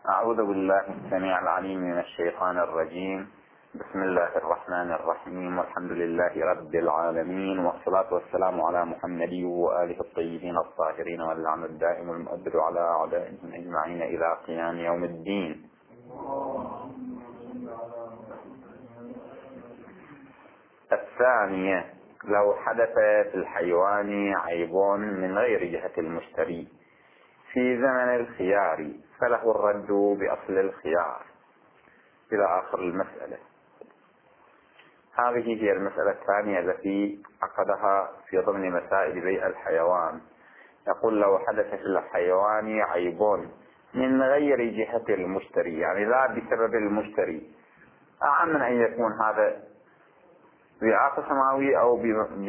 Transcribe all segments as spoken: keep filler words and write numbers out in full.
أعوذ بالله السميع العليم من الشيطان الرجيم. بسم الله الرحمن الرحيم، والحمد لله رب العالمين، والصلاة والسلام على محمد وآله الطيبين الطاهرين، واللعن الدائم المؤبد على أعدائهم أجمعين إلى قيام يوم الدين. الثانية: لو حدث في الحيوان عيب من غير جهة المشتري في زمن الخيار فله الرد بأصل الخيار، إلى آخر المسألة. هذه هي المسألة الثانية التي عقدها في ضمن مسائل بيع الحيوان. يقول: لو حدث في الحيوان عيب من غير جهة المشتري، يعني لا بسبب المشتري، أعم من أن يكون هذا بإعاقة سماوي أو ب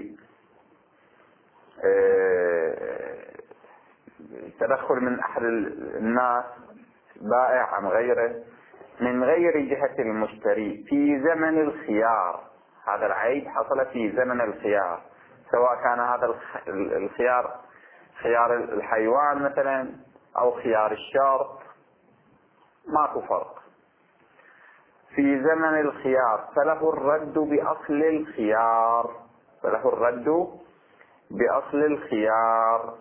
تدخل من أحد الناس بائع أم غيره، من غير جهة المشتري في زمن الخيار. هذا العيب حصل في زمن الخيار، سواء كان هذا الخيار خيار الحيوان مثلا أو خيار الشرط، ماكو فرق. في زمن الخيار فله الرد بأصل الخيار، فله الرد بأصل الخيار،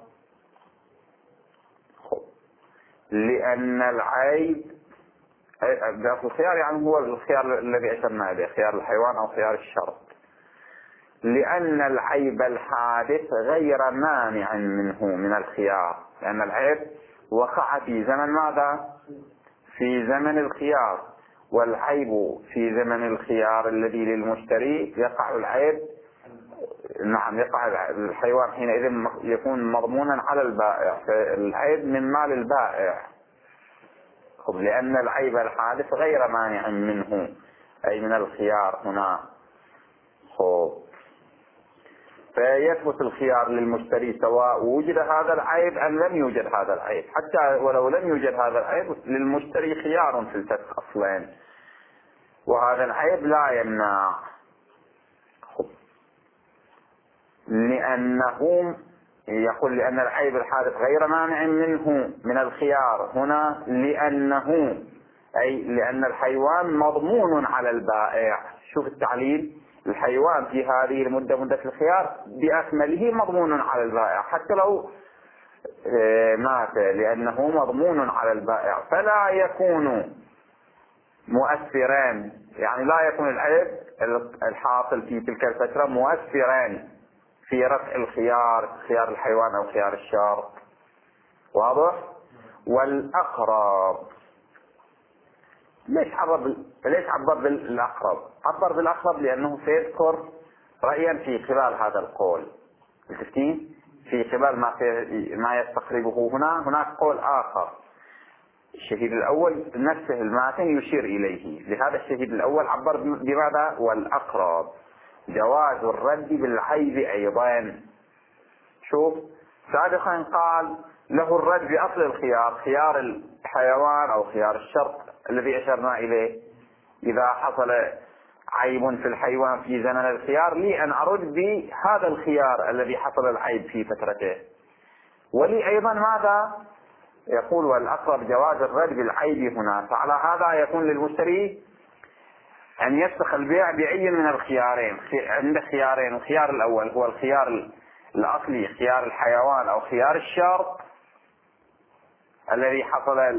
لأن العيب بأصل الخيار يعني هو الخيار الذي أشرنا إليه، خيار الحيوان أو خيار الشرط، لأن العيب الحادث غير مانع منه من الخيار، لأن العيب وقع في زمن ماذا؟ في زمن الخيار، والعيب في زمن الخيار الذي للمشتري يقع العيب، نعم يقع الحيوان حينئذ يكون مضمونا على البائع، فالعيب من مال البائع، لأن العيب الحادث غير مانع منه أي من الخيار هنا. خب فيثبت الخيار للمشتري سواء وجد هذا العيب أم لم يوجد هذا العيب، حتى ولو لم يوجد هذا العيب للمشتري خيار في الفسخ أصلا، وهذا العيب لا يمنع. خب لأنه يقول لأن العيب الحادث غير مانع منه من الخيار هنا، لأنه أي لأن الحيوان مضمون على البائع. شوف التعليل: الحيوان في هذه المدة، مدة الخيار، بأكمله مضمون على البائع حتى لو مات، لأنه مضمون على البائع، فلا يكون مؤثران، يعني لا يكون العيب الحاصل في تلك الفترة مؤثران في رفع الخيار، خيار الحيوان أو خيار الشرط. واضح؟ والأقرب، ليش عبر ليش عبر بالأقرب؟ عبر بالأقرب لأنه سيذكر رأيا في قبال هذا القول. شفتين؟ في قبال ما ما يستقربه هنا، هناك قول آخر. الشهيد الأول نفسه الماتن يشير إليه، لهذا الشهيد الأول عبر بماذا؟ والأقرب، جواز الرد بالعيب أيضا. شوف، سابقا قال له الرد بأصل الخيار، خيار الحيوان أو خيار الشرط الذي أشرنا إليه. إذا حصل عيب في الحيوان في زمن الخيار، لي أن أرد بهذا الخيار الذي حصل العيب في فترته. ولي أيضا ماذا؟ يقول: والأقرب جواز الرد بالعيب هنا. فعلى هذا يكون للمشتري أن يفسخ البيع بأي من الخيارين. عنده خيارين: الخيار الأول هو الخيار الأصلي، خيار الحيوان أو خيار الشرط الذي حصل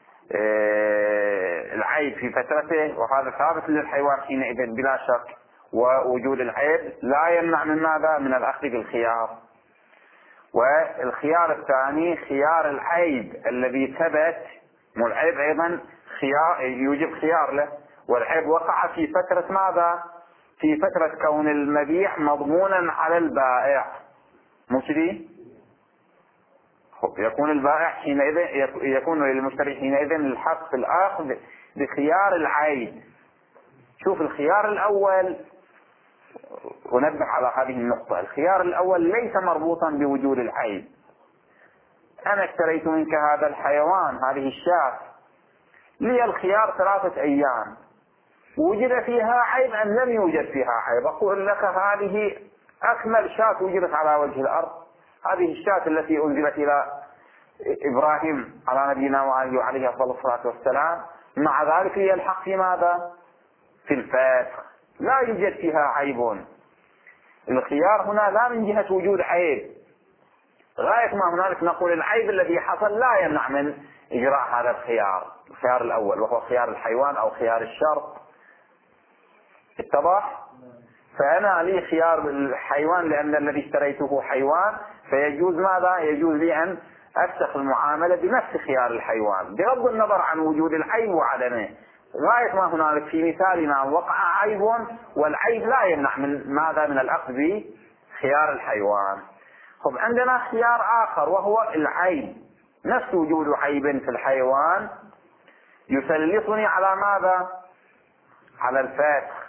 العيب في فترته، وهذا ثابت للحيوان حينئذ بلا شك، ووجود العيب لا يمنع من ماذا؟ من الأخذ بالخيار. والخيار الثاني خيار العيب الذي ثبت، مو العيب أيضا خيار يوجب خيار له، والعيب وقع في فترة ماذا؟ في فترة كون المبيع مضمونا على البائع، مش دي؟ يكون البائع حينئذ يكون للمشتري حينئذ الحق في الأخذ بخيار العيب. شوف الخيار الأول، ونبه على هذه النقطة: الخيار الأول ليس مربوطا بوجود العيب. أنا اشتريت منك هذا الحيوان، هذه الشاة، لي الخيار ثلاثة أيام، وجد فيها عيب أم لم يوجد فيها عيب، أقول لك هذه أكمل شاة وجدت على وجه الأرض، هذه الشاة التي أنزلت إلى إبراهيم على نبينا وعليه أفضل الصلاة والسلام، مع ذلك يلحق في ماذا؟ في الفسخ، لا يوجد فيها عيب. الخيار هنا لا من جهة وجود عيب، غاية ما هنالك نقول العيب الذي حصل لا يمنع من إجراء هذا الخيار، الخيار الأول وهو خيار الحيوان أو خيار الشرط. اتضح؟ فأنا لي خيار الحيوان لأن الذي اشتريته حيوان، فيجوز ماذا؟ يجوز لي أن أفسخ المعاملة بنفس خيار الحيوان بغض النظر عن وجود العيب وعدمه، غاية ما هنالك في مثالنا وقع عيب والعيب لا يمنع من ماذا؟ من الأخذ بخيار الحيوان. طب عندنا خيار آخر وهو العيب، نفس وجود عيب في الحيوان يسلطني على ماذا؟ على الفسخ.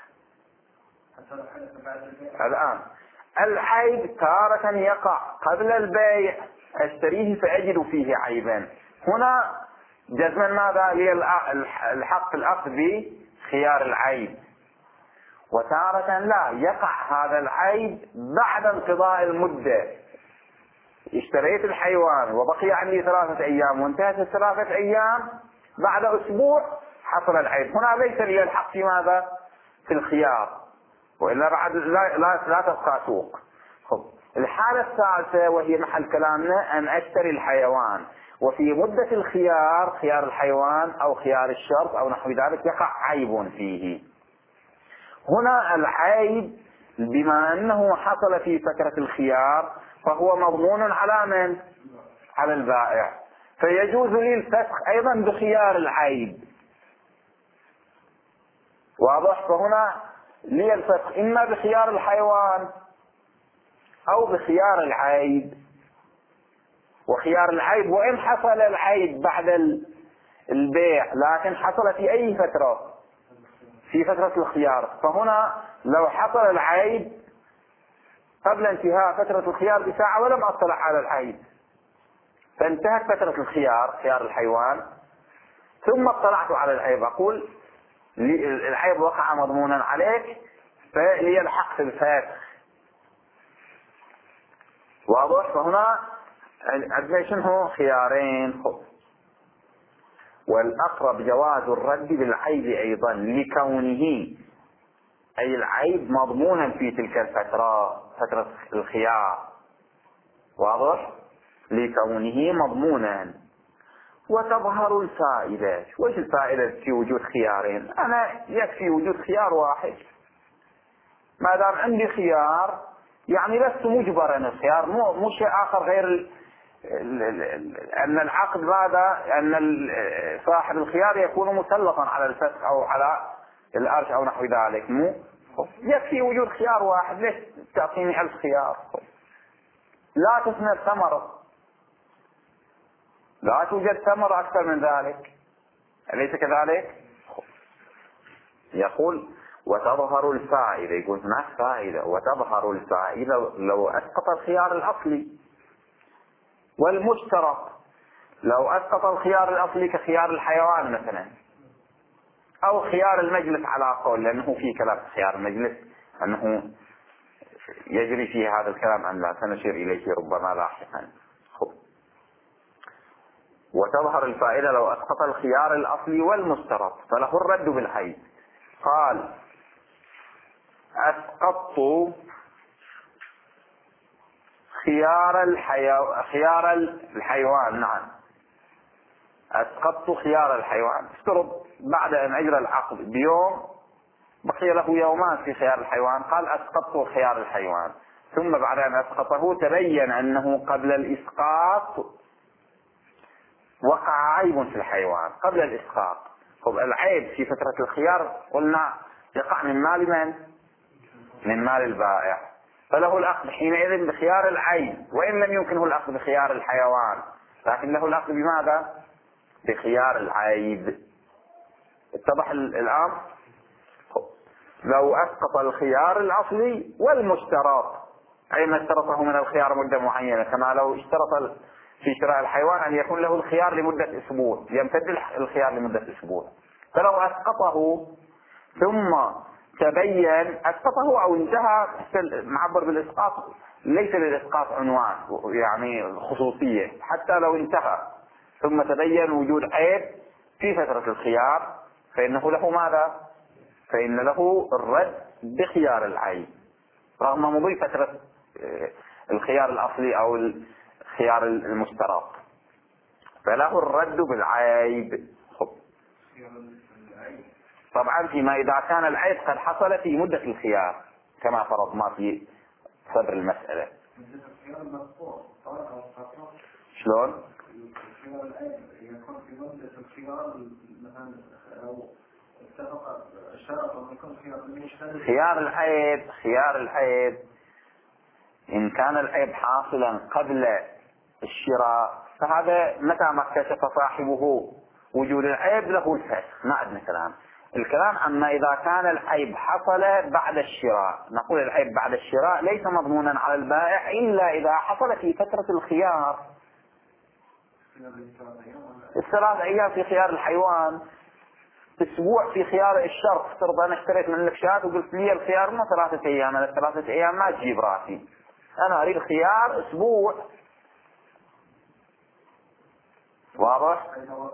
الآن العيب تارة يقع قبل البيع، أشتريه فأجد فيه عيبا، هنا جزما ماذا؟ لي الحق الأخذ بخيار العيب. وتارة لا يقع هذا العيب بعد انقضاء المدة، اشتريت الحيوان وبقي عندي ثلاثة أيام وانتهت الثلاثة أيام، بعد أسبوع حصل العيب، هنا ليس لي الحق في ماذا؟ في الخيار، وإلا بعد لا, لا, لا تبقى سوق. خب الحالة الثالثة وهي محل كلامنا أن أشتري الحيوان وفي مدة الخيار، خيار الحيوان أو خيار الشرط أو نحو ذلك، يقع عيب فيه. هنا العيب بما أنه حصل في فترة الخيار فهو مضمون على من؟ على البائع، فيجوز لي الفسخ أيضا بخيار العيب. واضح؟ فهنا لي الفسخ إما بخيار الحيوان أو بخيار العيب. وخيار العيب وإن حصل العيب بعد البيع لكن حصل في أي فترة؟ في فترة الخيار، فهنا لو حصل العيب قبل انتهاء فترة الخيار بساعة ولم أطلع على العيب، فانتهت فترة الخيار خيار الحيوان ثم اطلعت على العيب، أقول العيب وقع مضمونا عليك فلي الحق في الفسخ. واضح؟ فهنا عندنا شنو؟ خيارين. والأقرب جواز الرد بالعيب أيضا لكونه، أي العيب مضمونا في تلك الفترة، فترة الخيار. واضح؟ لكونه مضمونا. وتظهر الفائدة. وش الفائدة في وجود خيارين؟ أنا يكفي وجود خيار واحد، ما دام عندي خيار يعني لست مجبرا. الخيار مو مو شيء آخر غير ال ال ال أن العقد ماذا؟ أن صاحب الخيار يكون مسلطا على الفسخ أو على الأرش أو نحو ذلك. مو يكفي وجود خيار واحد، ليش تعطيني ألف خيار؟ لا تثمر ثمرة، لا توجد ثمرة أكثر من ذلك، أليس كذلك؟ يقول وتظهر الفائدة، يقول هناك فائدة وتظهر الفائدة لو أسقط الخيار الأصلي والمشترك. لو أسقط الخيار الأصلي كخيار الحيوان مثلا أو خيار المجلس على قول، لأنه في كلام خيار المجلس أنه يجري فيه هذا الكلام أم لا، سنشير إليه ربما لاحقا. وتظهر الفائدة لو أسقط الخيار الأصلي والمشترك فله الرد بالعيب. قال أسقطت خيار الحيو... خيار الحيوان. نعم أسقطت خيار الحيوان. افترض بعد أن أجرى العقد بيوم بقي له يومان في خيار الحيوان، قال أسقطت خيار الحيوان، ثم بعد أن أسقطه تبين أنه قبل الإسقاط وقع عيب في الحيوان قبل الإسقاط. طب العيب في فترة الخيار قلنا يقع من مال من؟ من مال البائع، فله الأخذ حينئذ بخيار العيب، وإن لم يمكنه الأخذ بخيار الحيوان لكن له الأخذ بماذا؟ بخيار العيب. اتضح الآن؟ لو أسقط الخيار الأصلي والمشترط، أي ما اشترطه من الخيار مدة معينة، كما لو اشترط في شراء الحيوان أن يكون له الخيار لمدة أسبوع، يمتد الخيار لمدة أسبوع، فلو أسقطه ثم تبين أسقطه أو انتهى. معبر بالإسقاط ليس للإسقاط عنوان يعني خصوصية، حتى لو انتهى ثم تبين وجود عيب في فترة الخيار فإنه له ماذا؟ فإن له الرد بخيار العيب رغم مضي فترة الخيار الأصلي أو الخيار المشترك، فله الرد بالعيب. طبعا فيما إذا كان العيب قد حصل في مدة الخيار كما فرضنا في صدر المسألة. شلون؟ خيار العيب خيار العيب إن كان العيب حاصلا قبل الشراء فهذا متى ما اكتشف صاحبه وجود العيب له الفسخ، ما عندنا كلام. الكلام أما إذا كان العيب حصل بعد الشراء، نقول العيب بعد الشراء ليس مضمونا على البائع إلا إذا حصل في فترة الخيار. الثلاث أيام في خيار الحيوان، أسبوع في خيار الشرط. افترض أنا اشتريت منك شاة وقلت لي الخيار ما ثلاثة أيام، أنا ثلاثة أيام ما تجيب راسي، أنا أريد خيار أسبوع. واضح؟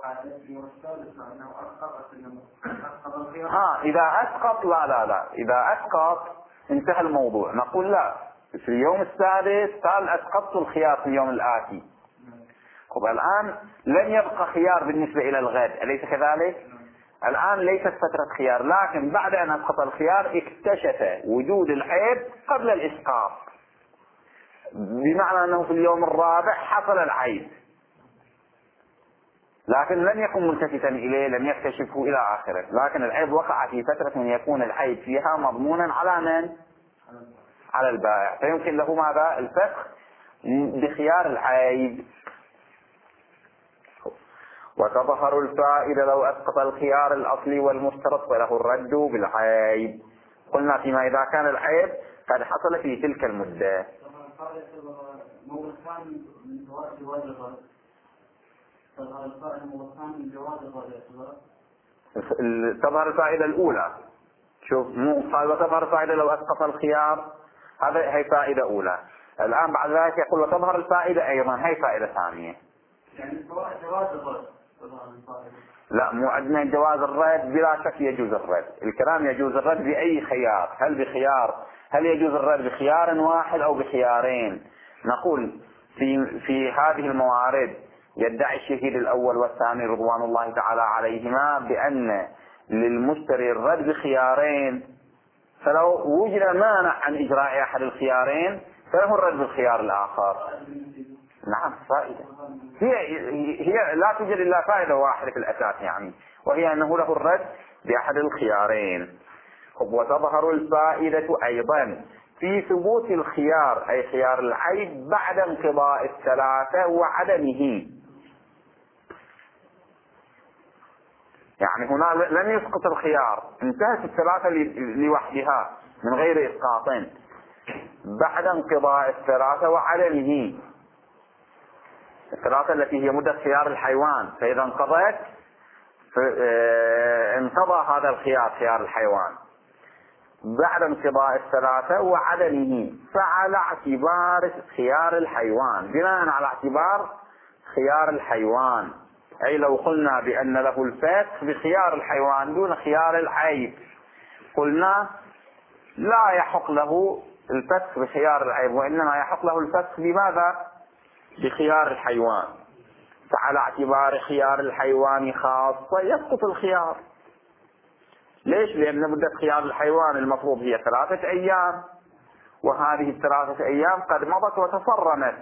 ها إذا أسقط لا لا لا إذا أسقط انتهى الموضوع، نقول لا في اليوم السادس قال أسقطت الخيار في اليوم الآتي. طب الآن لن يبقى خيار بالنسبة إلى الغد، أليس كذلك؟ الآن ليست فترة خيار، لكن بعد أن أسقط الخيار اكتشف وجود العيب قبل الإسقاط، بمعنى أنه في اليوم الرابع حصل العيب لكن لم يكن ملتفتا إليه، لم يكتشفه إلى آخره، لكن العيب وقع في فترة يكون العيب فيها مضمونا على من؟ على البائع، فيمكن له ماذا؟ الفسخ بخيار العيب. وتظهر الفائدة لو أسقط الخيار الأصلي والمشترط فله الرد بالعيب. قلنا فيما إذا كان العيب قد حصل في تلك المدة. تظهر الفائدة الأولى، شوف مو قال وتظهر الفائدة لو أسقط الخيار، هذا هي فائدة أولى. الآن بعد ذلك يقول وتظهر الفائدة أيضا، هي فائدة ثانية. يعني جواز الرد. لا مو عندنا جواز الرد، بلا شك يجوز الرد. الكلام يجوز الرد بأي خيار، هل بخيار هل يجوز الرد بخيار واحد أو بخيارين؟ نقول في في هذه الموارد يدعي الشهيد الأول والثاني رضوان الله تعالى عليهما بأن للمشتري الرد بخيارين، فلو وجد مانع عن إجراء أحد الخيارين فله الرد بالخيار الآخر. نعم فائدة، هي هي لا توجد إلا فائدة واحدة في الأساس يعني، وهي أنه له الرد بأحد الخيارين. وتظهر الفائدة أيضا في ثبوت الخيار أي خيار العيب بعد انقضاء الثلاثة وعدمه. يعني هنا لم يسقط الخيار، انتهت الثلاثة لوحدها من غير إسقاط، بعد انقضاء الثلاثة وعدمه، الثلاثة التي هي مدة خيار الحيوان، فإذا انقضت انقضى هذا الخيار خيار الحيوان بعد انقضاء الثلاثة وعدمه، فعلى اعتبار خيار الحيوان، بناء على اعتبار خيار الحيوان، أي لو قلنا بأن له الفسخ بخيار الحيوان دون خيار العيب قلنا لا يحق له الفسخ بخيار العيب، وإنما يحق له الفسخ بماذا؟ بخيار الحيوان. فعلى اعتبار خيار الحيوان خاصة يسقط الخيار. ليش؟ لأن مدة خيار الحيوان المفروض هي ثلاثة أيام، وهذه الثلاثة أيام قد مضت وتصرمت.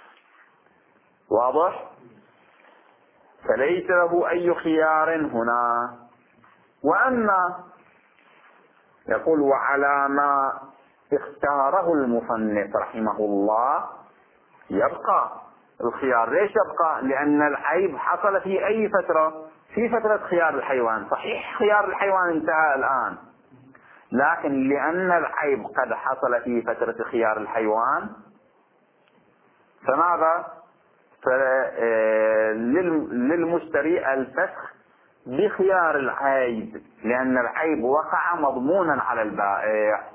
واضح؟ فليس له أي خيار هنا. وأما يقول وعلى ما اختاره المصنف رحمه الله يبقى الخيار. ليش يبقى؟ لأن العيب حصل في أي فترة؟ في فترة خيار الحيوان. صحيح خيار الحيوان انتهى الآن، لكن لأن العيب قد حصل في فترة خيار الحيوان فماذا؟ للمشتري الفسخ بخيار العيب، لأن العيب وقع مضمونا على البائع.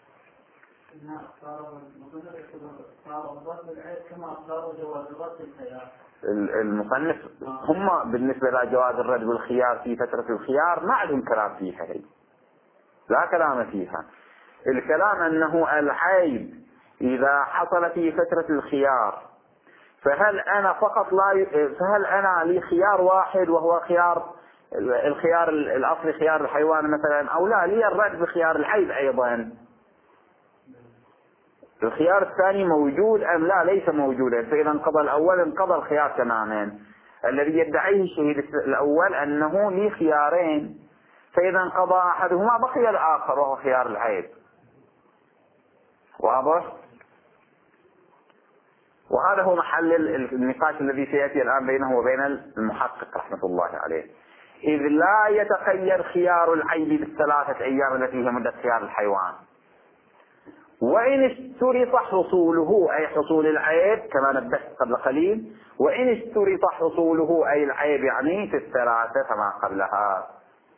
المصنف هم بالنسبة لجواز الرد بالخيار في فترة الخيار ما عندهم كلام فيها، هي لا كلام فيها. الكلام أنه العيب إذا حصل في فترة الخيار فهل أنا فقط لا ي... فهل أنا لي خيار واحد وهو خيار الخيار الأصلي خيار الحيوان مثلا، أو لا لي الرد بخيار العيب أيضا؟ الخيار الثاني موجود أم لا؟ ليس موجودا. فإذا انقضى الأول انقضى الخيار تماما. الذي يدعيه الشهيد الأول أنه لي خيارين، فإذا انقضى أحدهما بقي الآخر وهو خيار العيب. واضح؟ وهذا هو محل النقاش الذي سيأتي الآن بينه وبين المحقق رحمة الله عليه. إذ لا يتخير خيار العيب بالثلاثة أيام التي هي مدة خيار الحيوان، وإن اشترط حصوله أي حصول العيب كما نبهت قبل قليل، وإن اشترط حصوله أي العيب يعني في الثلاثة كما قبلها.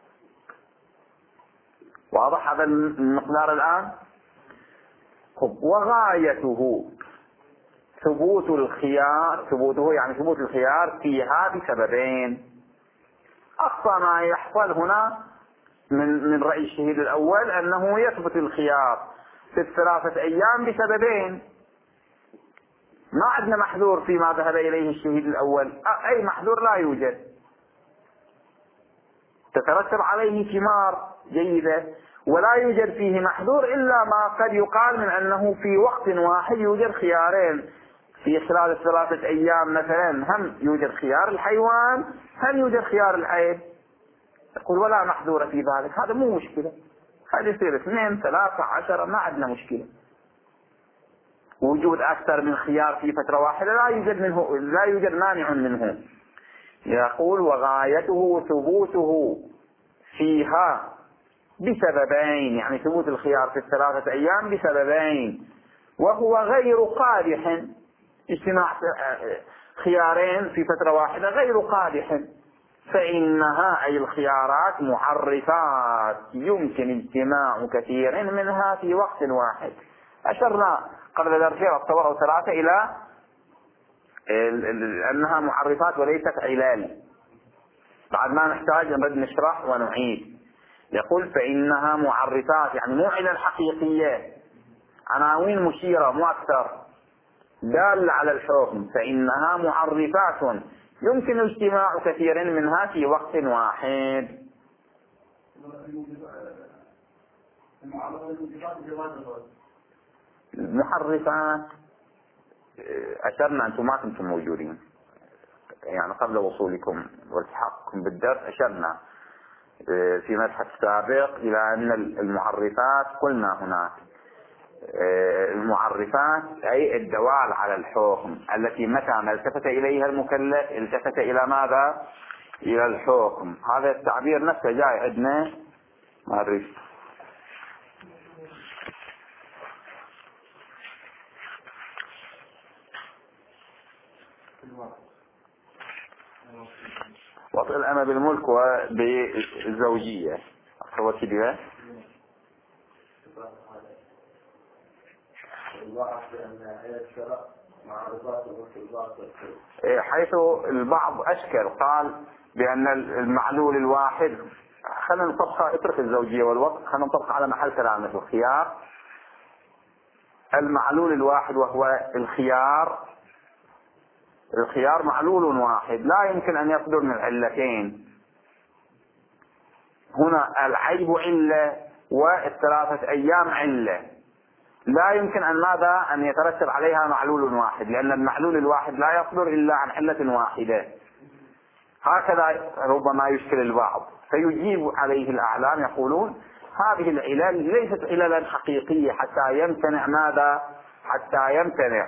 واضح هذا المقدار الآن؟ وغايته ثبوت الخيار، ثبوته يعني ثبوت الخيار فيها بسببين. أقصى ما يحصل هنا من من رأي الشهيد الأول أنه يثبت الخيار في الثلاثة أيام بسببين. ما عندنا محذور فيما ذهب إليه الشهيد الأول، أي محذور لا يوجد، تترتب عليه ثمار جيدة، ولا يوجد فيه محذور إلا ما قد يقال من أنه في وقت واحد يوجد خيارين في خلال الثلاثة أيام مثلا، هم يوجد خيار الحيوان هم يوجد خيار العيب. يقول ولا محذور في ذلك، هذا مو مشكلة، هذا يصير اثنين ثلاثة عشرة ما عندنا مشكلة. وجود أكثر من خيار في فترة واحدة لا يوجد منه، لا يوجد مانع منه. يقول وغايته ثبوته فيها بسببين، يعني ثبوت الخيار في الثلاثة أيام بسببين، وهو غير قادح. اجتماع خيارين في فترة واحدة غير قادح، فإنها أي الخيارات معرفات يمكن اجتماع كثير منها في وقت واحد. أشرنا قبل ذلك الطبقة ثلاثة إلى أنها معرفات وليست علال، بعد ما نحتاج نرد نشرح ونعيد. يقول فإنها معرفات يعني مو علل حقيقية، عناوين مشيرة مو أكثر دالة على الحكم. فإنها معرفات يمكن اجتماع كثير منها في وقت واحد. المحرفات أشرنا أنتم ما كنتم موجودين، يعني قبل وصولكم والتحاقكم بالدرس أشرنا في مبحث سابق إلى أن المعرفات قلنا هناك المعرفات أي الدوال على الحكم التي متى ما التفت إليها المكلف التفت إلى ماذا؟ إلى الحكم. هذا التعبير نفسه جاي عندنا معرف. وطئ الأمة بالملك وبالزوجية هو كده. حيث البعض أشكل قال بأن المعلول الواحد، خلينا نطبقها اترك الزوجية والوقت، خلينا نطبقها على محل كلامه الخيار. المعلول الواحد وهو الخيار، الخيار معلول واحد لا يمكن أن يصدر من علتين. هنا العيب علة والثلاثة أيام علة، لا يمكن أن ماذا أن يترتب عليها معلول واحد، لأن المعلول الواحد لا يصدر إلا عن علة واحدة. هكذا ربما يشكل البعض، فيجيب عليه الأعلام يقولون هذه العلل ليست عللا حقيقية حتى يمتنع ماذا؟ حتى يمتنع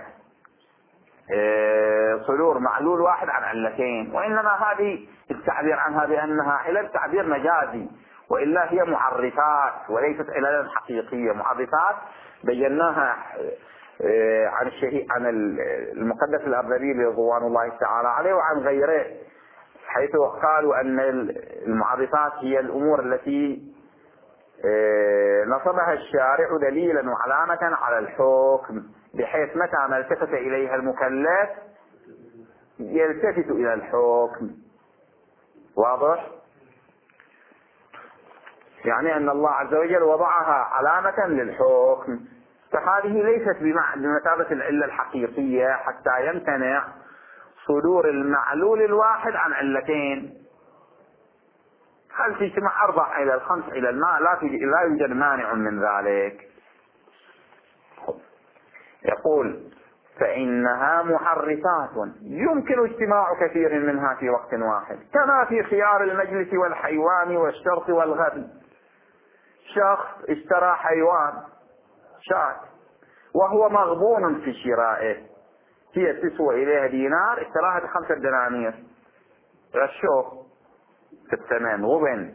صدور معلول واحد عن علتين، وإنما هذه التعبير عنها بأنها علل تعبير مجازي، وإلا هي معرفات وليست عللا حقيقية. معرفات بيناها عن الشهيد عن المقدس الأردبيلي رضوان الله تعالى عليه وعن غيره حيث قالوا أن المعرفات هي الأمور التي نصبها الشارع دليلا وعلامة على الحكم، بحيث متى ما التفت إليها المكلف يلتفت إلى الحكم. واضح؟ يعني أن الله عز وجل وضعها علامة للحكم، فهذه ليست بمثابة العلة الحقيقية حتى يمتنع صدور المعلول الواحد عن علتين. هل في اجتماع أربع إلى الخمس إلى الماء لا, لا يوجد مانع من ذلك. يقول فإنها محركات يمكن اجتماع كثير منها في وقت واحد، كما في خيار المجلس والحيوان والشرط والغبن. شخص اشترى حيوان شاة وهو مغبون في شرائه، هي تسوى إليها دينار، اشتراها بخمسة دنانير، غشوه في الثمن، غبن.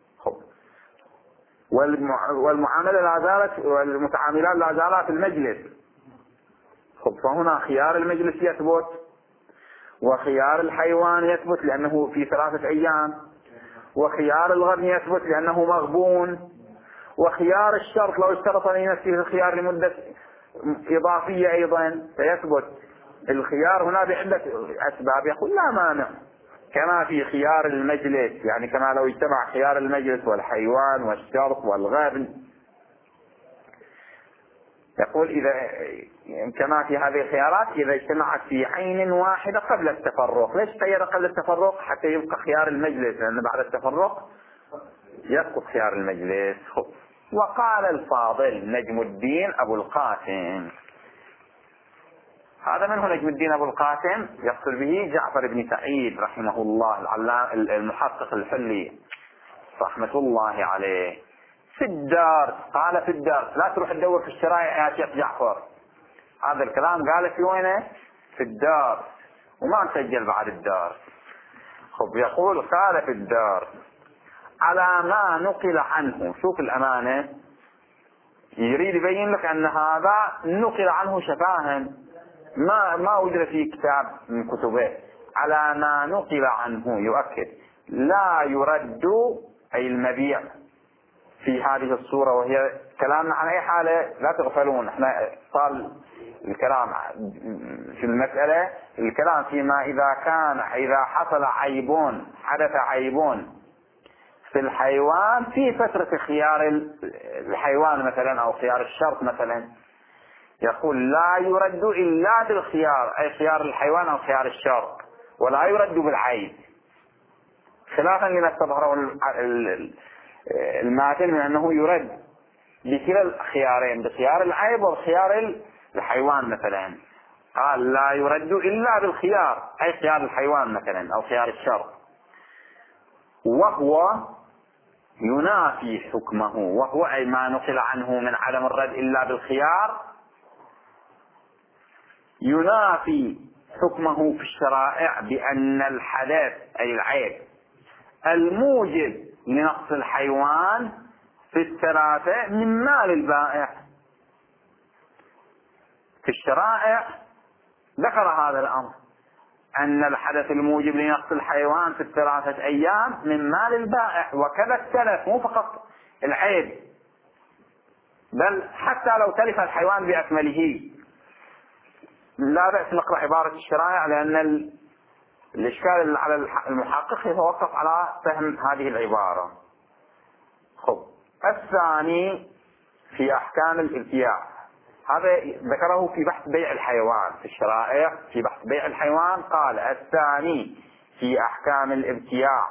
والمعاملة لا زالت والمتعاملات لا زالت في المجلس. فهنا خيار المجلس يثبت، وخيار الحيوان يثبت لأنه في ثلاثة أيام، وخيار الغبن يثبت لأنه مغبون، وخيار الشرط لو اشترط لنفسه الخيار لمدة إضافية أيضا فيثبت. الخيار هنا بعدة أسباب، يقول لا مانع، كما في خيار المجلس، يعني كما لو اجتمع خيار المجلس والحيوان والشرط والغبن. يقول إذا كما في هذه الخيارات إذا اجتمعت في عين واحدة قبل التفرق. ليش قيد قبل التفرق؟ حتى يبقى خيار المجلس، لأن بعد التفرق يسقط خيار المجلس. وقال الفاضل نجم الدين أبو القاسم، هذا من هو نجم الدين أبو القاسم؟ يقصد به جعفر بن سعيد رحمه الله المحقق الحلي رحمة الله عليه. في الدار، قال في الدار، لا تروح تدور في الشرائع يا شيخ جعفر، هذا الكلام قال في وينه؟ في الدار، وما نسجل بعد الدار. خب يقول قال في الدار على ما نقل عنه. شوف الأمانة، يريد يبين لك أن هذا نقل عنه شفاها، ما ما وجد في كتاب من كتبه. على ما نقل عنه يؤكد لا يرد أي المبيع في هذه الصورة، وهي كلامنا عن أي حالة لا تغفلون، احنا صار الكلام في المسألة الكلام فيما إذا كان إذا حصل عيبون حدث عيبون في الحيوان في فترة خيار الحيوان مثلا أو خيار الشرط مثلا. يقول لا يرد إلا بالخيار، أي خيار الحيوان أو خيار الشرط، ولا يرد بالعيب، خلافا لما استظهره الماثل من أنه يرد بكلا الخيارين، بخيار العيب وخيار الحيوان مثلا. قال لا يرد إلا بالخيار، أي خيار الحيوان مثلا أو خيار الشرط، وهو ينافي حكمه، وهو أي ما نقل عنه من عدم الرد إلا بالخيار ينافي حكمه في الشرائع بأن الحدث أي العيب الموجب لنقص الحيوان في الثلاثة من مال البائع. في الشرائع ذكر هذا الأمر، أن الحدث الموجب لنقص الحيوان في الثلاثة أيام من مال البائع، وكذا التلف، مو فقط العيب، بل حتى لو تلف الحيوان بأكمله. لا بأس نقرأ عبارة الشرائع، لأن الإشكال على المحقق يتوقف على فهم هذه العبارة. خب الثاني في أحكام الابتياع، هذا ذكره في بحث بيع الحيوان في الشرائع. في بحث بيع الحيوان قال الثاني في أحكام الابتياع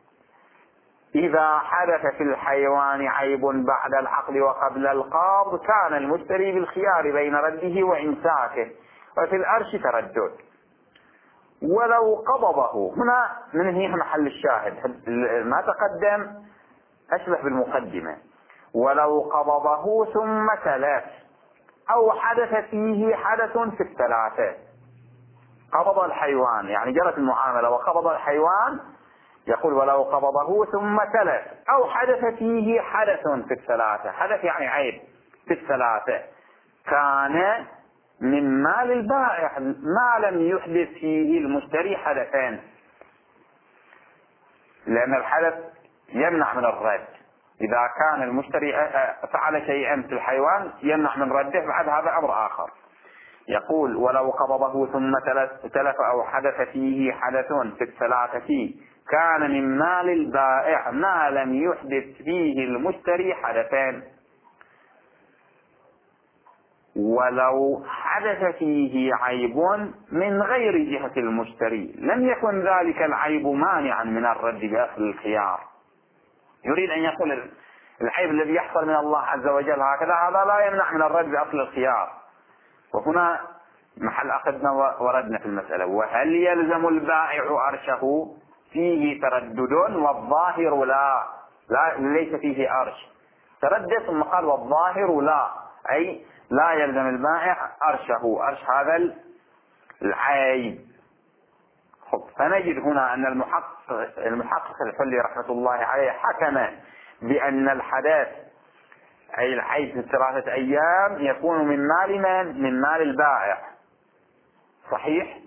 إذا حدث في الحيوان عيب بعد العقد وقبل القبض كان المشتري بالخيار بين رده وإمساكه، وفي الأرش تردد. ولو قبضه، هنا من هي محل الشاهد، ما تقدم أشبه بالمقدمة. ولو قبضه ثم تلف أو حدث فيه حدث في الثلاثة، قبض الحيوان يعني جرت المعاملة وقبض الحيوان، يقول ولو قبضه ثم تلف أو حدث فيه حدث في الثلاثة، حدث يعني عيب في الثلاثة، كان من مال البائع ما لم يحدث فيه المشتري حدثين. لأن الحدث يمنع من الرد. إذا كان المشتري فعل شيئا في الحيوان يمنع من رده، بعد هذا أمر آخر. يقول: ولو قبضه ثم تلف أو حدث فيه حدث في الثلاثة كان من مال البائع ما لم يحدث فيه المشتري حدثان. ولو حدث فيه عيب من غير جهة المشتري لم يكن ذلك العيب مانعا من الرد بأصل الخيار. يريد أن يقول العيب الذي يحصل من الله عز وجل هكذا هذا لا يمنع من الرد بأصل الخيار. وهنا محل أخذنا وردنا في المسألة: وهل يلزم البائع أرشه؟ فيه تردد، والظاهر لا, لا ليس فيه أرش. تردد ثم قال والظاهر لا، أي لا يلزم البائع أرشه، أرش هذا العيب. فنجد هنا أن المحقق المحقق الحلي رحمة الله عليه حكم بأن الحدث أي العيب في ثلاثة أيام يكون من مال من؟ من مال البائع. صحيح؟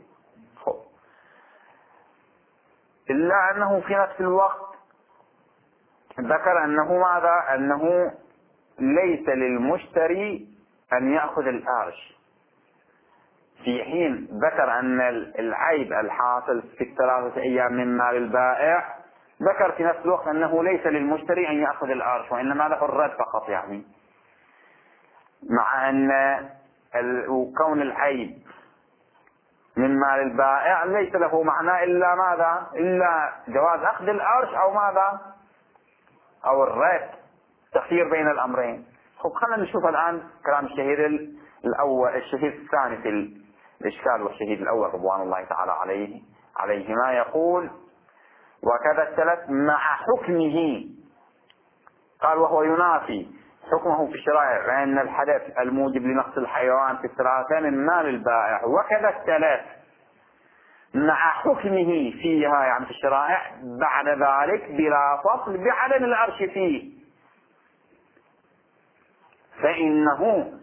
إلا أنه في نفس الوقت ذكر أنه ماذا؟ أنه ليس للمشتري أن يأخذ الأرش، في حين ذكر أن العيب الحاصل في الثلاثة أيام من مال البائع ذكر في نفس الوقت أنه ليس للمشتري أن يأخذ الأرش، وإنما له الرد فقط. يعني مع أن كون العيب من مال البائع ليس له معنى إلا ماذا؟ إلا جواز أخذ الأرش أو ماذا؟ أو الرد، تخيير بين الأمرين. خب خلينا نشوف الآن كلام الشهيد الأول الشهيد الثاني في الإشكال والشهيد الأول رضوان الله تعالى عليه عليهما. يقول: وكذا التلف مع حكمه. قال: وهو ينافي حكمه في الشرائع، لأن الحدث الموجب لنقص الحيوان في الثلاثة من مال البائع. وكذا التلف مع حكمه فيها، يعني في الشرائع، بعد ذلك بلا فصل بعدم الأرش فيه، فإنه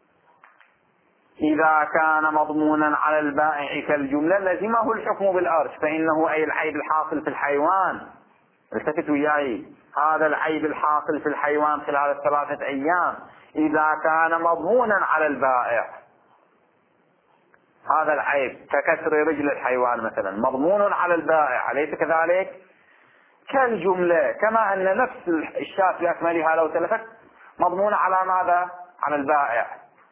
إذا كان مضمونا على البائع كالجملة لزمه الحكم بالأرش. فإنه أي العيب الحاصل في الحيوان، التفتوا وياي، هذا العيب الحاصل في الحيوان خلال الثلاثة أيام إذا كان مضمونا على البائع، هذا العيب ككسر رجل الحيوان مثلا مضمون على البائع، أليس كذلك؟ كالجملة، كما أن نفس الشاة بأكملها لو تلفت مضمونة على ماذا؟ على البائع.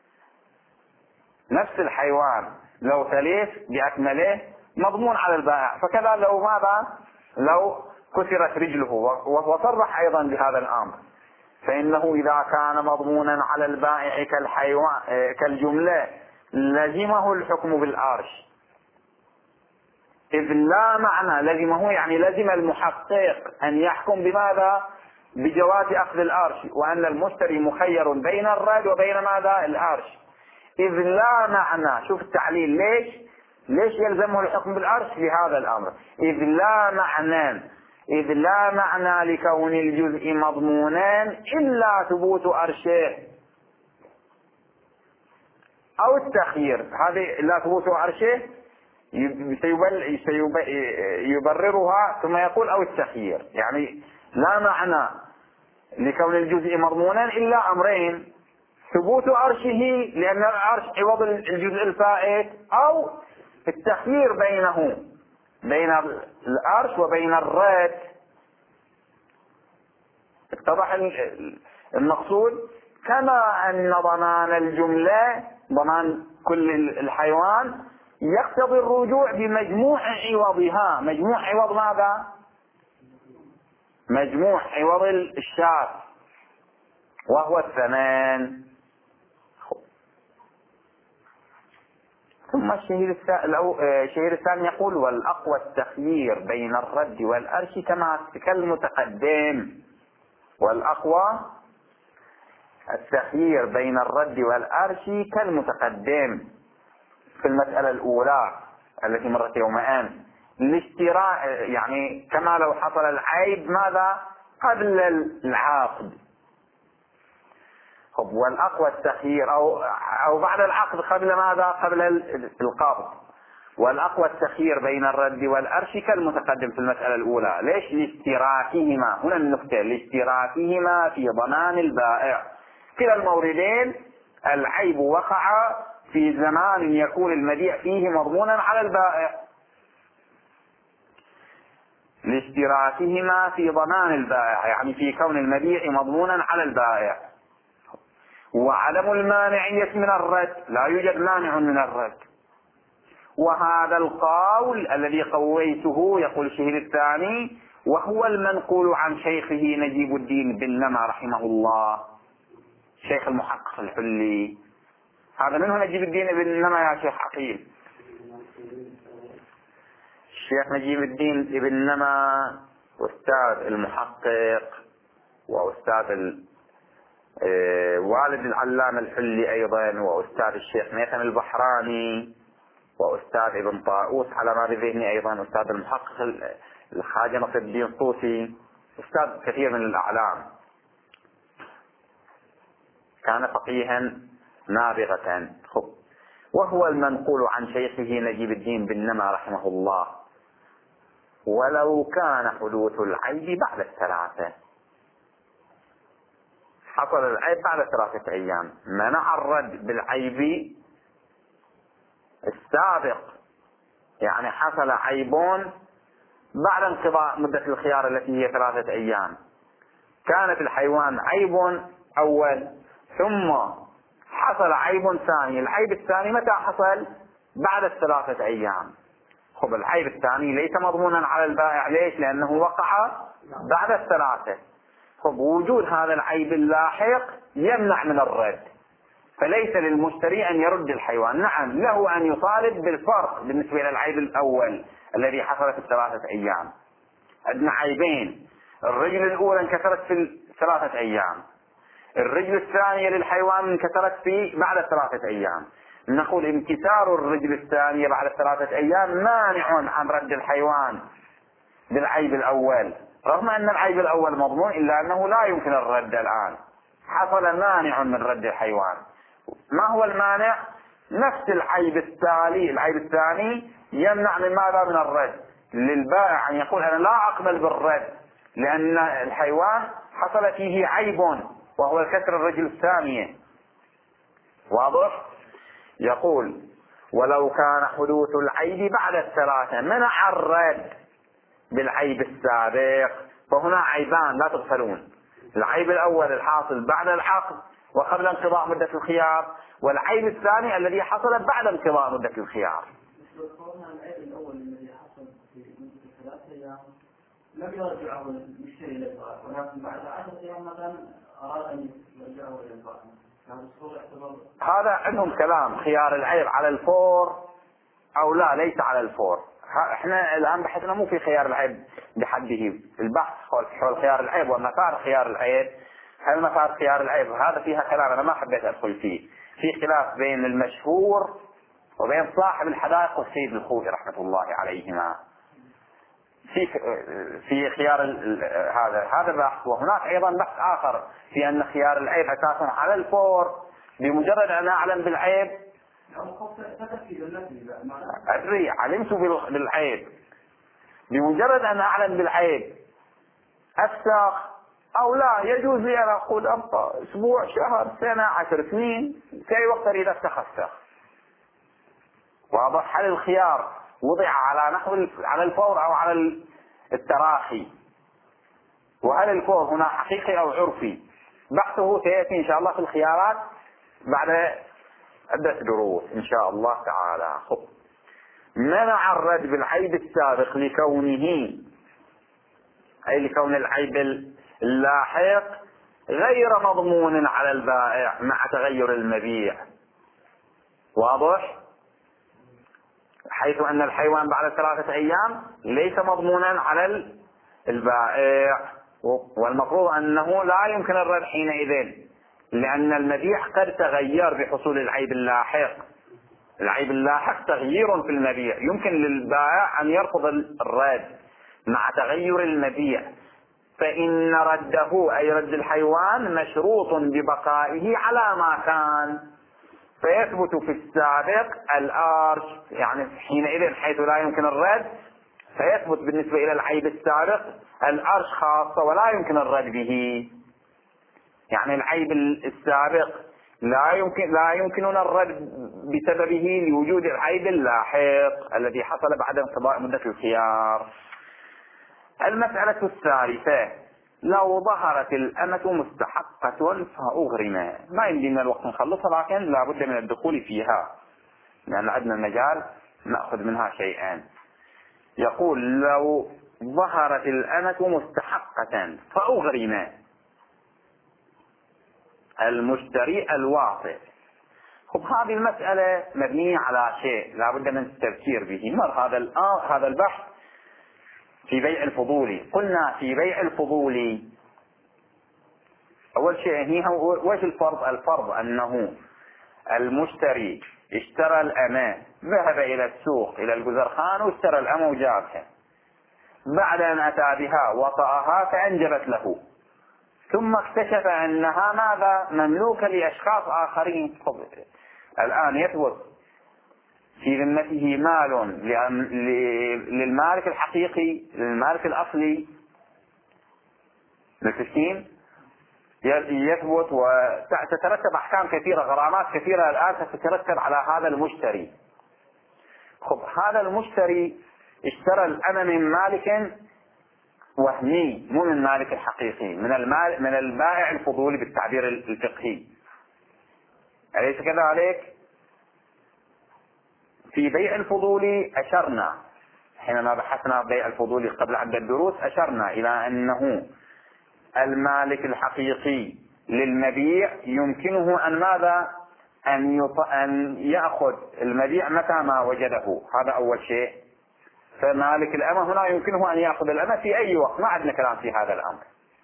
نفس الحيوان لو تلف بأكمله مضمون على البائع، فكذا لو ماذا؟ لو كسرت رجله، وصرح أيضا بهذا الأمر. فإنه إذا كان مضمونا على البائع كالحيوان كالجملة لزمه الحكم بالأرش، إذ لا معنى لزمه، يعني لزم المحقق أن يحكم بماذا؟ بجواز أخذ الأرش، وأن المشتري مخير بين الرد وبين ماذا؟ الأرش. إذ لا معنى، شوف التعليل، ليش ليش يلزمه الحكم بالأرش في هذا الأمر؟ إذ لا معنى إذ لا معنى لكون الجزء مضمونا إلا ثبوت أرشه أو التخيير. هذه لا ثبوت أرشه يبررها ثم يقول أو التخيير، يعني لا معنى لكون الجزء مضمونا إلا أمرين: ثبوت أرشه لأن الأرش عوض الجزء الفائت، أو التخيير بينه بين الأرش وبين الرد. اتضح المقصود؟ كما أن ضمان الجملة، ضمان كل الحيوان، يقتضي الرجوع بمجموع عوضها. مجموع عوض ماذا؟ مجموع عوض الشاة، وهو الثمان. ثم الشهير الثاني يقول: والأقوى التخيير بين الرد والأرش كما كالمتقدم. والأقوى التخيير بين الرد والأرش كالمتقدم في المسألة الأولى التي مرت يومئان، الاشتراء، يعني كما لو حصل العيب ماذا؟ قبل العقد. والأقوى التخيير أو أو بعد العقد قبل ماذا؟ قبل القبض. والأقوى التخيير بين الرد والأرش كالمتقدم في المسألة الأولى. ليش؟ لاشتراكهما، هنا النكتة، لاشتراكهما في ضمان البائع. كلا الموردين العيب وقع في زمان يكون المبيع فيه مضمونا على البائع، لاشتراكهما في ضمان البائع يعني في كون المبيع مضمونا على البائع. وعدم المانعية من الرد، لا يوجد مانع من الرد. وهذا القول الذي قويته، يقول الشهيد الثاني، وهو المنقول عن شيخه نجيب الدين بن نما رحمه الله، شيخ المحقق الحلي. هذا منه نجيب الدين بن نما يا شيخ عقيل؟ الشيخ نجيب الدين بن نما أستاذ المحقق وأستاذ والد العلامة الحلي أيضا، وأستاذ الشيخ ميثم البحراني، وأستاذ ابن طاووس على ما بذهني أيضا، أستاذ المحقق الخواجة نصر الدين طوسي، أستاذ كثير من الأعلام. كان فقيها نابغة. وهو المنقول عن شيخه نجيب الدين بن نما رحمه الله. ولو كان حدوث العيب بعد الثلاثة، حصل العيب بعد ثلاثة أيام، منع الرد بالعيب السابق، يعني حصل عيبون بعد انقضاء مدة الخيار التي هي ثلاثة أيام. كانت الحيوان عيب أول ثم حصل عيب ثاني. العيب الثاني متى حصل؟ بعد الثلاثة أيام. خب العيب الثاني ليس مضمونا على البائع. ليش؟ لأنه وقع بعد الثلاثة. خب وجود هذا العيب اللاحق يمنع من الرد، فليس للمشتري أن يرد الحيوان. نعم له أن يطالب بالفرق بالنسبة إلى العيب الأول الذي حصل في الثلاثة أيام. عندنا عيبين، الرجل الأولى انكسرت في الثلاثة أيام، الرجل الثانية للحيوان انكسرت في بعد الثلاثة أيام. نقول انكسار الرجل الثانية بعد الثلاثة أيام مانع عن رد الحيوان بالعيب الأول، رغم أن العيب الأول مضمون إلا أنه لا يمكن الرد الآن. حصل مانع من رد الحيوان. ما هو المانع؟ نفس العيب التالي، العيب الثاني يمنع من ماذا؟ من الرد. للبائع أن يقول أنا لا أقبل بالرد لأن الحيوان حصل فيه عيب وهو الكسر الرجل الثانية. واضح؟ يقول ولو كان حدوث العيب بعد الثلاثة منع الرد بالعيب السابق. فهنا عيبان لا تغفلون، العيب الأول الحاصل بعد العقد وقبل انقضاء مدة الخيار، والعيب الثاني الذي حصل بعد انقضاء مدة الخيار. العيب الأول الذي حصل في مدة الثلاثة أيام لم يرجعه المشتري للبائع، ولكن بعد عشرة أيام مثلا أراد أن يرجعه للبائع. هذا عندهم كلام خيار العيب على الفور أو لا، ليس على الفور. احنا الآن بحثنا مو في خيار العيب بحده، البحث حول خيار العيب ومسار خيار العيب. هل مسار خيار العيب هذا فيها كلام أنا ما حبيت أدخل فيه. في خلاف بين المشهور وبين صاحب الحدائق والسيد الخوئي رحمة الله عليهما في في خيار هذا هذا بحث. وهناك أيضا بحث آخر في أن خيار العيب أساسا على الفور، بمجرد أن أعلم بالعيب أدري علمت بالعيب، بمجرد أن أعلم بالعيب أفسخ أو لا. يجوز لي أن أقول أبقى أسبوع شهر سنة عشر سنين في أي وقت أريد أفسخ أفسخ. واضح؟ هل الخيار وضع على نحو على الفور أو على التراخي؟ وهل الفور هنا حقيقي أو عرفي؟ بحثه سيأتي إن شاء الله في الخيارات بعد عدة دروس إن شاء الله تعالى. منع الرد بالعيب السابق لكونه أي لكون العيب اللاحق غير مضمون على البائع مع تغير المبيع. واضح؟ حيث أن الحيوان بعد ثلاثة أيام ليس مضمونا على البائع، والمفروض أنه لا يمكن الرد حينئذ لأن المبيع قد تغير بحصول العيب اللاحق. العيب اللاحق تغيير في المبيع، يمكن للبائع أن يرفض الرد مع تغير المبيع، فإن رده أي رد الحيوان مشروط ببقائه على ما كان. فيثبت في السابق الأرش، يعني حينئذ حيث لا يمكن الرد، فيثبت بالنسبة إلى العيب السابق الأرش خاصة ولا يمكن الرد به. يعني العيب السابق لا يمكن لا يمكننا الرد بسببه لوجود العيب اللاحق الذي حصل بعد انقضاء مدة الخيار. المسألة الثالثة: لو ظهرت الأمة مستحقة فأغرم. ما يمدينا الوقت نخلصها، لكن لابد من الدخول فيها لأن عندنا المجال نأخذ منها شيئا. يقول: لو ظهرت الأمة مستحقة فأغرم المشتري الواطئ. خب هذه المسألة مبنية على شيء لابد من التفكير به. مر هذا الآن هذا البحث في بيع الفضولي. قلنا في بيع الفضولي أول شيء هي وش الفرض؟ الفرض أنه المشتري اشترى الأمة، ذهب إلى السوق إلى الجزرخان واشترى الأمة وجابها، بعد أن أتى بها وطأها فأنجبت له، ثم اكتشف أنها ماذا؟ مملوكة لأشخاص آخرين. الآن يثبت في ذمته مال للمالك الحقيقي للمالك الأصلي للتسكين، يثبت وتترتب أحكام كثيرة، غرامات كثيرة الآن تترتب على هذا المشتري. خب هذا المشتري اشترى الأمة من مالك وهمي، مو من مالك الحقيقي، من المال من البائع الفضولي بالتعبير الفقهي، أليس كذلك؟ في بيع الفضولي أشرنا حينما بحثنا بيع الفضولي قبل عدة دروس، أشرنا إلى أنه المالك الحقيقي للمبيع يمكنه أن ماذا؟ أن, يط... أن يأخذ المبيع متى ما وجده. هذا أول شيء. فمالك الأمة هنا يمكنه أن يأخذ الأمة في أي وقت، ما عندنا كلام في هذا الأمر.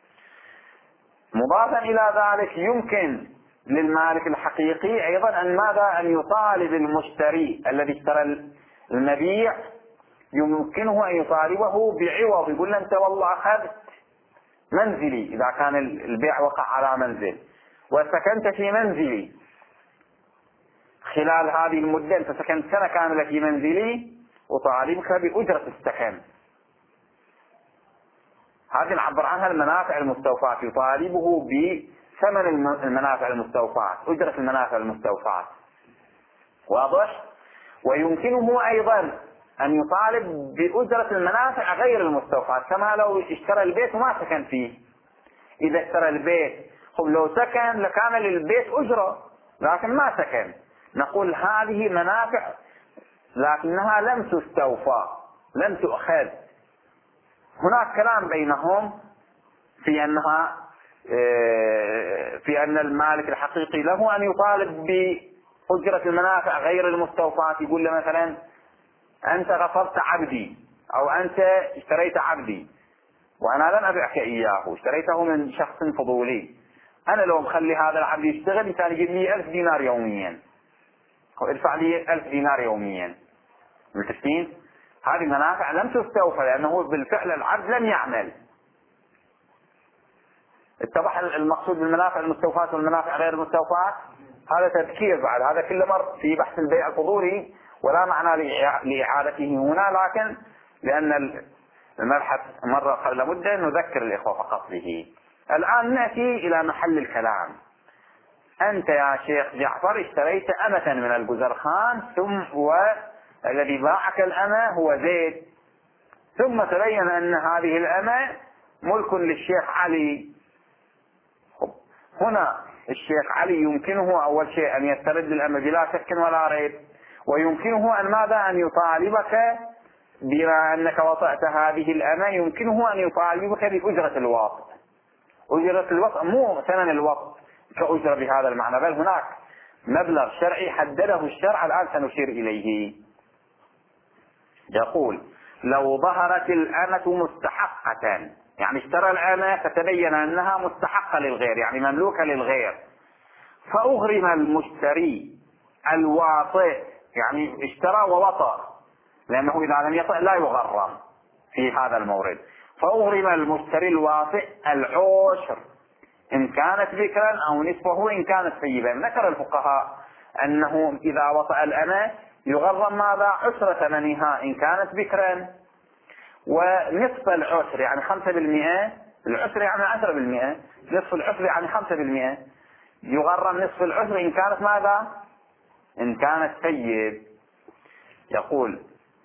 مضافا إلى ذلك يمكن للمالك الحقيقي أيضا أن ماذا؟ أن يطالب المشتري الذي اشترى المبيع، يمكنه أن يطالبه بعوض، يقول له أنت والله أخذت منزلي، إذا كان البيع وقع على منزل وسكنت في منزلي خلال هذه المدة، أنت سكنت سنة كاملة في منزلي، وطالبك بأجرة السكن. هذه نعبر عنها المنافع المستوفاة، يطالبه بثمن المنافع المستوفاة، أجرة المنافع المستوفاة. واضح؟ ويمكنه أيضا أن يطالب بأجرة المنافع غير المستوفاة، كما لو اشترى البيت وما سكن فيه. إذا اشترى البيت، خب لو سكن لكان للبيت أجرة لكن ما سكن، نقول هذه منافع لكنها لم تستوفى، لم تؤخذ. هناك كلام بينهم في أنها في أن المالك الحقيقي له أن يطالب بأجرة المنافع غير المستوفاة. يقول له مثلا أنت غصبت عبدي أو أنت اشتريت عبدي وأنا لم أبيعك إياه، اشتريته من شخص فضولي، أنا لو مخلي هذا العبد يشتغل كان يجيب لي ألف دينار يوميا، أو ادفع لي ألف دينار يوميا. متفقين؟ هذه منافع لم تستوفى لأنه بالفعل العبد لم يعمل. اتضح المقصود بالمنافع المستوفاة والمنافع غير المستوفاة؟ هذا تذكير بعد، هذا كله مر في بحث البيع الفضولي ولا معنى لإعادته هنا، لكن لأن المبحث مر قبل مدة نذكر الإخوة فقط به. الآن نأتي إلى محل الكلام. أنت يا شيخ جعفر اشتريت أمة من الجزرخان، ثم والذي باعك الأمة هو زيد، ثم تبين أن هذه الأمة ملك للشيخ علي. هنا الشيخ علي يمكنه أول شيء أن يسترد الأمة بلا شك ولا ريب، ويمكنه أن ماذا؟ أن يطالبك بما أنك وطأت هذه الأمة، يمكنه أن يطالبك بأجرة الوطء. أجرة الوطء مو ثمن الوطء كأجرة بهذا المعنى، بل هناك مبلغ شرعي حدده الشرع الآن سنشير إليه. يقول: لو ظهرت الأمة مستحقة، يعني اشترى الأمة فتبين أنها مستحقة للغير، يعني مملوكة للغير، فأغرم المشتري الواطئ، يعني اشترى ووطأ، لأنه إذا لم يطأ لا يغرم في هذا المورد. فأغرم المشتري الواطئ العشر إن كانت ذكرا أو نصفه إن كانت ثيبا. ذكر الفقهاء أنه إذا وطأ الأمة يغرم ماذا؟ عشر ثمنها إن كانت بكرا، ونصف العشر يعني خمسة بالمئة، العشر يعني عشرة بالمئة، نصف العشر يعني خمسة بالمئة، يغرم نصف العشر إن كانت ماذا؟ إن كانت ثيب. يقول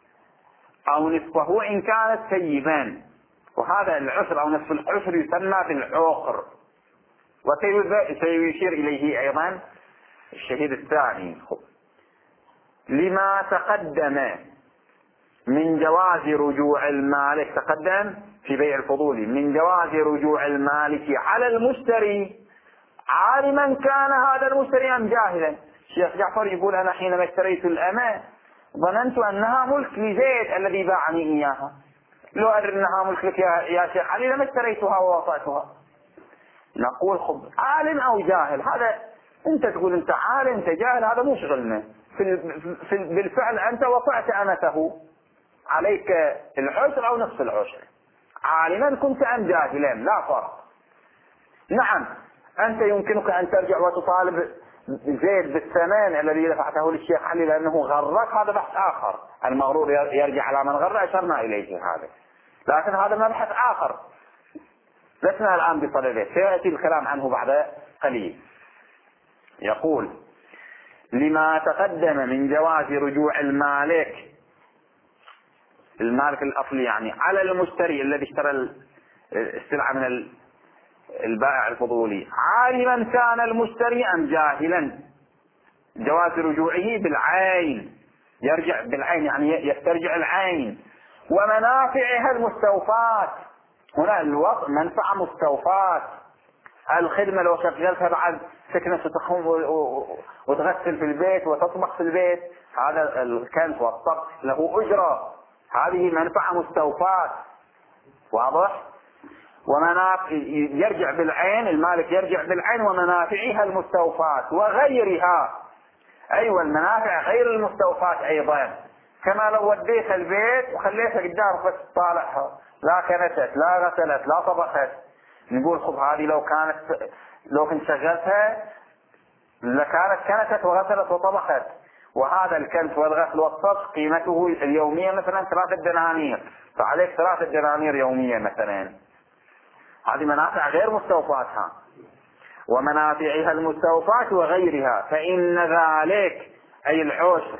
أو نصفه إن كانت ثيبان، وهذا العشر أو نصف العشر يسمى بالعوقر، وسيشير إليه أيضا الشهيد الثاني. لما تقدم من جواز رجوع المالك، تقدم في بيع الفضولي، من جواز رجوع المالك على المشتري عالما كان هذا المشتري أم جاهلا. الشيخ جعفر يقول أنا حينما اشتريت الأمة ظننت أنها ملك لزيد الذي باعني إياها، لو أدري أنها ملك لك يا شيخ علي لما اشتريتها ووطأتها. نقول خب عالم أو جاهل، هذا أنت تقول أنت عالم أنت جاهل، هذا مو شغلنا. في في بالفعل أنت وطأت أمته، عليك العشر أو نصف العشر، عالما كنت أم جاهلا لا فرق. نعم أنت يمكنك أن ترجع وتطالب زيد بالثمن الذي دفعته للشيخ علي لأنه غرك، هذا بحث آخر، المغرور يرجع على من غر، أشرنا إليه هذا، لكن هذا مبحث آخر لسنا الآن بصدده، سيأتي الكلام عنه بعد قليل. يقول لما تقدم من جواز رجوع المالك، المالك الأصلي يعني، على المشتري الذي اشترى السلعة من البائع الفضولي عالما كان المشتري أم جاهلا، جواز رجوعه بالعين، يرجع بالعين يعني يسترجع العين، ومنافعها المستوفات، هنا الوضع منفعة مستوفات، الخدمة لو شغلتها بعد سكنة تقوم وتغسل في البيت وتطبخ في البيت، هذا الكنس والطبخ له أجرة، هذه منفعة مستوفات، واضح؟ ومنافع يرجع بالعين، المالك يرجع بالعين ومنافعها المستوفات وغيرها، أيوة المنافع غير المستوفات أيضا، كما لو وديت البيت وخليتها قدامك بس تطالعها، لا كنست لا غسلت لا طبخت، نقول خب هذه لو كانت لو كنت شغلتها لكانت كنست وغسلت وطبخت. وهذا الكنس والغسل والطبخ قيمته اليومية مثلا ثلاثة دنانير، فعليك ثلاثة دنانير يوميا مثلا، هذه منافع غير مستوفاتها، ومنافعها المستوفات وغيرها، فإن ذلك أي العشر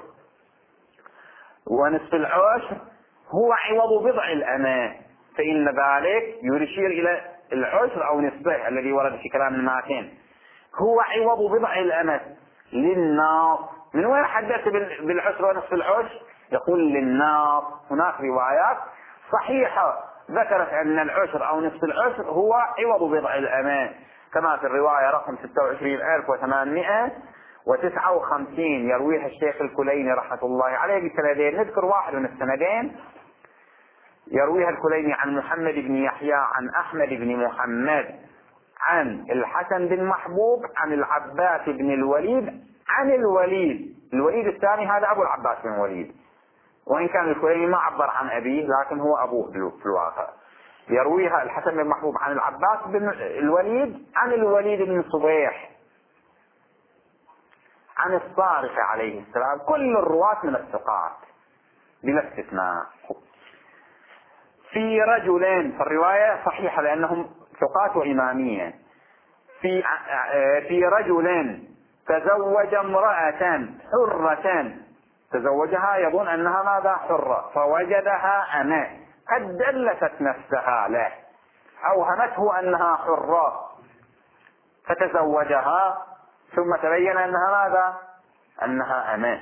ونصف العشر هو عوض بضع الأمان، فإن ذلك يشير إلى العشر أو نصفه الذي ورد في كلام الماتين، هو عوض بضع الأمان للناس. من وين حدثت بالعشر ونصف العشر؟ يقول للناس. هناك روايات صحيحة ذكرت أن العشر أو نصف العشر هو عوض بضع الأمان، كما في الرواية رقم ستة وعشرين ألف وثمانمائة وتسعة وخمسين يرويها الشيخ الكليني رحمة الله عليه بسندين، نذكر واحد من السندين. يرويها الكليني عن محمد بن يحيى عن أحمد بن محمد عن الحسن بن محبوب عن العباس بن الوليد عن الوليد، الوليد الثاني هذا أبو العباس بن الوليد، وإن كان الكليني ما عبر عن أبيه لكن هو أبوه في الواقع. يرويها الحسن بن محبوب عن العباس بن الوليد عن الوليد بن صبيح عن الصارخ عليه السلام، كل الرواة من الثقات بلا استثناء. في رجلين، في الرواية صحيحة لأنهم ثقات وإمامية، في في رجلين تزوج امرأة حرة، تزوجها يظن أنها ماذا؟ حرة، فوجدها أمة قد دلست نفسها له، أوهمته أنها حرة فتزوجها، ثم تبين أنها ماذا؟ أنها أمة.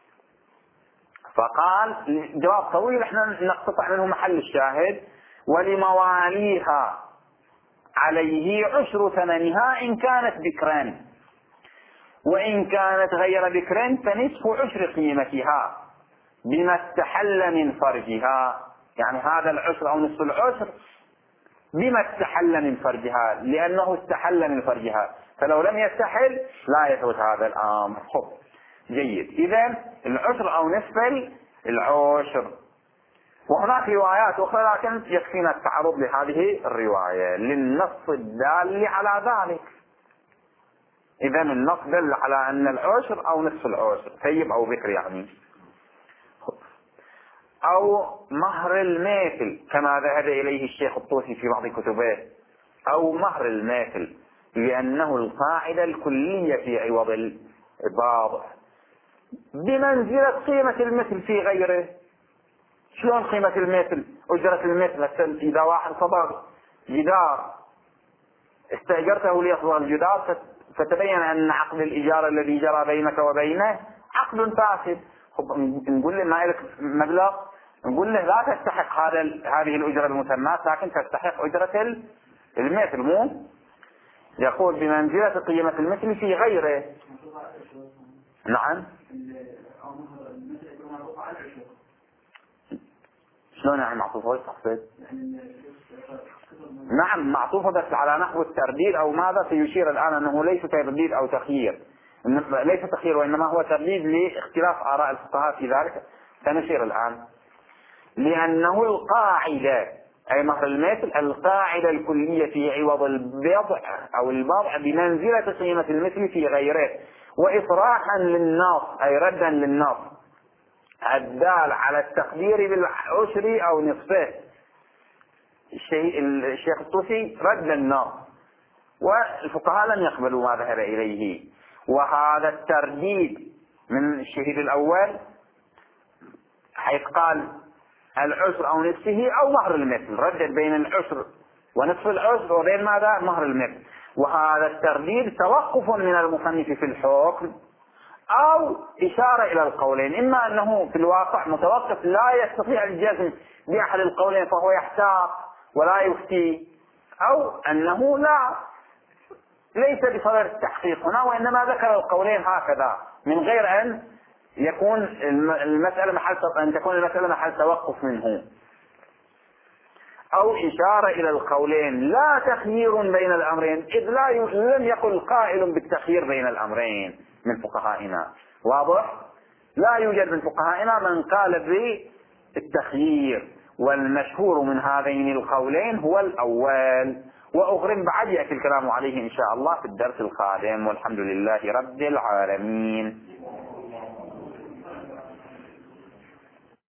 فقال جواب طويل احنا نقتطع منه محل الشاهد: ولمواليها عليه عشر ثمنها إن كانت بكرا، وإن كانت غير بكر فنصف عشر قيمتها بما استحل من فرجها، يعني هذا العشر أو نصف العشر بما استحل من فرجها، لأنه استحل من فرجها، فلو لم يستحل لا يثبت هذا الأمر. خب جيد، إذن العشر أو نصف العشر. وهناك روايات أخرى لكن يكفينا التعرض لهذه الرواية للنص الدال على ذلك. إذا النص دل على أن العشر أو نصف العشر، ثيب أو بكر يعني. أو مهر الماثل كما ذهب إليه الشيخ الطوسي في بعض كتبه، أو مهر الماثل لأنه القاعدة الكلية في عوض الباضع بمنزلة قيمة المثل في غيره. شلون قيمة المثل؟ أجرة المثل مثلا إذا واحد صبغ جدار استأجرته ليصبغ الجدار فتبين أن عقد الإجارة الذي جرى بينك وبينه عقد فاسد، نقول له ما لك مبلغ، نقول له لا تستحق هذا هذه الأجرة المسماة لكن تستحق أجرة المثل. مو يقول بمنزلة قيمة المثل في غيره. نعم. شلون يعني معطوفة؟ وش تقصد؟ نعم معطوفة بس على نحو الترديد أو ماذا، سيشير الآن أنه ليس ترديد أو تخيير، ليس تخيير وإنما هو ترديد لاختلاف آراء الفقهاء في ذلك، سنشير الآن. لأنه القاعدة أي مهر المثل القاعدة الكلية في عوض البضع أو البضع بمنزلة قيمة المثل في غيره، وإصراحا للنص أي ردا للنص الدال على التقدير بالعشر أو نصفه. الشيخ الطوسي رد النص والفقهاء لم يقبلوا ما ذهب إليه، وهذا الترديد من الشهيد الأول حيث قال العشر أو نصفه أو مهر المثل، ردد بين العشر ونصف العشر وبين ماذا؟ مهر المثل. وهذا الترديد توقف من المصنف في الحكم أو إشارة إلى القولين، إما أنه في الواقع متوقف لا يستطيع الجزم بأحد القولين فهو يحتاط ولا يفتي، أو أنه لا ليس بصدد التحقيق هنا وإنما ذكر القولين هكذا من غير أن يكون المسألة محل أن تكون المسألة محل توقف منه، أو إشارة إلى القولين لا تخيير بين الأمرين، إذ لا لم يقل قائل بالتخيير بين الأمرين من فقهائنا. واضح؟ لا يوجد من فقهائنا من قال بالتخيير، والمشهور من هذين القولين هو الأول، وأغرم بعد يأتي الكلام عليه إن شاء الله في الدرس القادم، والحمد لله رب العالمين.